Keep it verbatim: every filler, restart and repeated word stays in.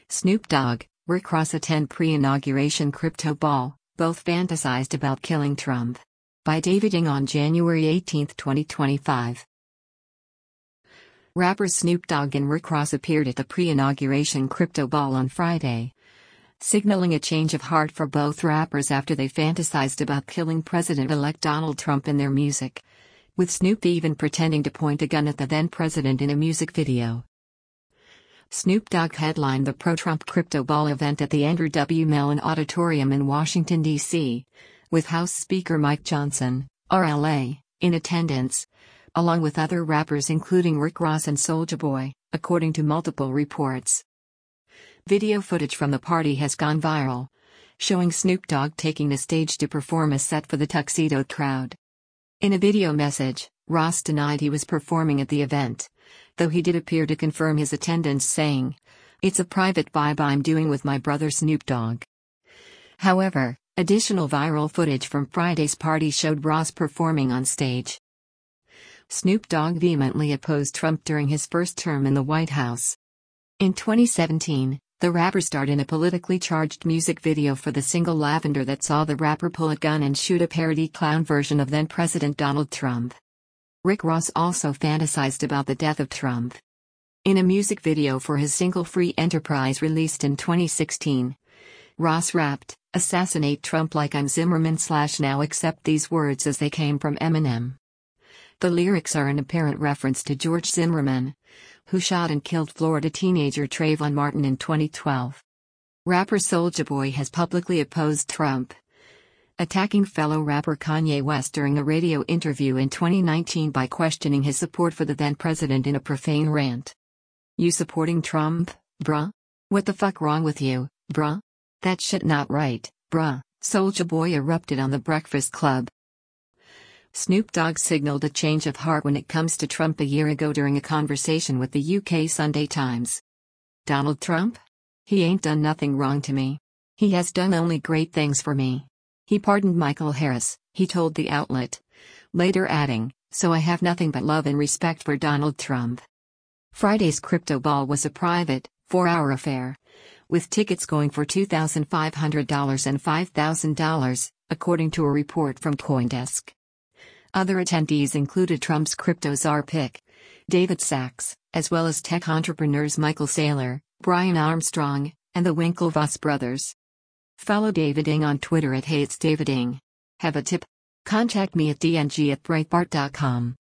Snoop Dogg, Rick Ross attend pre-inauguration crypto ball, both fantasized about killing Trump. By David Ng on January eighteenth, twenty twenty-five. Rappers Snoop Dogg and Rick Ross appeared at the pre-inauguration crypto ball on Friday, signaling a change of heart for both rappers after they fantasized about killing President-elect Donald Trump in their music, with Snoop even pretending to point a gun at the then-president in a music video. Snoop Dogg headlined the pro-Trump crypto ball event at the Andrew W. Mellon Auditorium in Washington, D C, with House Speaker Mike Johnson, R L A, in attendance, along with other rappers including Rick Ross and Soulja Boy, according to multiple reports. Video footage from the party has gone viral, showing Snoop Dogg taking the stage to perform a set for the tuxedoed crowd. In a video message, Ross denied he was performing at the event, though he did appear to confirm his attendance, saying, "It's a private vibe I'm doing with my brother Snoop Dogg." However, additional viral footage from Friday's party showed Ross performing on stage. Snoop Dogg vehemently opposed Trump during his first term in the White House. In twenty seventeen, the rapper starred in a politically charged music video for the single Lavender that saw the rapper pull a gun and shoot a parody clown version of then-President Donald Trump. Rick Ross also fantasized about the death of Trump. In a music video for his single Free Enterprise released in twenty sixteen, Ross rapped, "Assassinate Trump like I'm Zimmerman slash now accept these words as they came from Eminem." The lyrics are an apparent reference to George Zimmerman, who shot and killed Florida teenager Trayvon Martin in twenty twelve. Rapper Soulja Boy has publicly opposed Trump, attacking fellow rapper Kanye West during a radio interview in twenty nineteen by questioning his support for the then-president in a profane rant. "You supporting Trump, bruh? What the fuck wrong with you, bruh? That shit not right, bruh," Soulja Boy erupted on The Breakfast Club. Snoop Dogg signaled a change of heart when it comes to Trump a year ago during a conversation with the U K Sunday Times. "Donald Trump? He ain't done nothing wrong to me. He has done only great things for me. He pardoned Michael Harris," he told the outlet, later adding, "So I have nothing but love and respect for Donald Trump." Friday's crypto ball was a private, four-hour affair, with tickets going for two thousand five hundred dollars and five thousand dollars, according to a report from CoinDesk. Other attendees included Trump's crypto czar pick, David Sachs, as well as tech entrepreneurs Michael Saylor, Brian Armstrong, and the Winklevoss brothers. Follow David Ng on Twitter at Hey It's David Ng. Have a tip? Contact me at d n g at breitbart dot com.